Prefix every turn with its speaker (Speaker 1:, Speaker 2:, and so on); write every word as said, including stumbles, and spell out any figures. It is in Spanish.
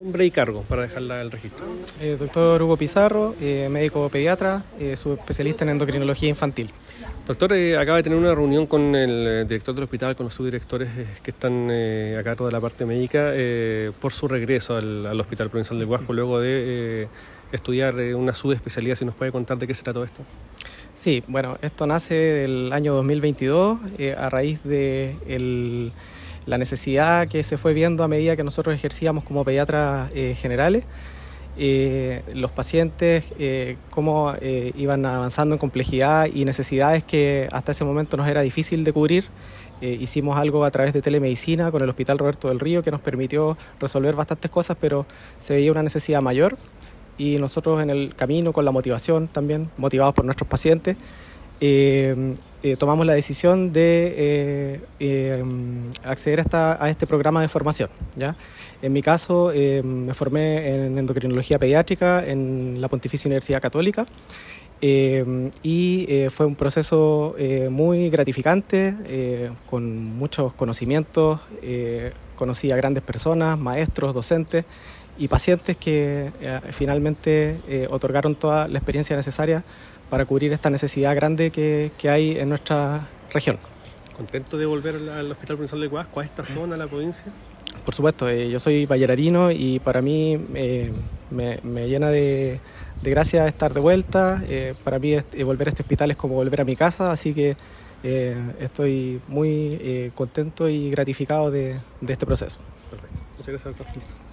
Speaker 1: Nombre y cargo para dejarla el registro.
Speaker 2: Eh, doctor Hugo Pizarro, eh, médico pediatra, eh, subespecialista en endocrinología infantil.
Speaker 1: Doctor, eh, acaba de tener una reunión con el eh, director del hospital, con los subdirectores eh, que están eh, a cargo de la parte médica eh, por su regreso al, al Hospital Provincial del Huasco luego de eh, estudiar eh, una subespecialidad. ¿Si nos puede contar de qué se trata esto?
Speaker 2: Sí, bueno, esto nace del año dos mil veintidós eh, a raíz de el, la necesidad que se fue viendo a medida que nosotros ejercíamos como pediatras eh, generales. Eh, los pacientes, eh, cómo eh, iban avanzando en complejidad y necesidades que hasta ese momento nos era difícil de cubrir. Eh, hicimos algo a través de telemedicina con el Hospital Roberto del Río que nos permitió resolver bastantes cosas, pero se veía una necesidad mayor y nosotros en el camino, con la motivación también, motivados por nuestros pacientes, eh, eh, tomamos la decisión de eh, eh, acceder a, esta, a este programa de formación, ¿ya? En mi caso, eh, me formé en endocrinología pediátrica en la Pontificia Universidad Católica eh, y eh, fue un proceso eh, muy gratificante, eh, con muchos conocimientos. Eh, conocí a grandes personas, maestros, docentes y pacientes que eh, finalmente eh, otorgaron toda la experiencia necesaria para cubrir esta necesidad grande que, que hay en nuestra región.
Speaker 1: ¿Contento de volver al Hospital Provincial del Huasco, a esta zona, a la provincia?
Speaker 2: Por supuesto, eh, yo soy vallararino y para mí eh, me, me llena de, de gracia estar de vuelta. Eh, para mí eh, volver a este hospital es como volver a mi casa, así que eh, estoy muy eh, contento y gratificado de, de este proceso.
Speaker 1: Perfecto. Muchas gracias, doctor.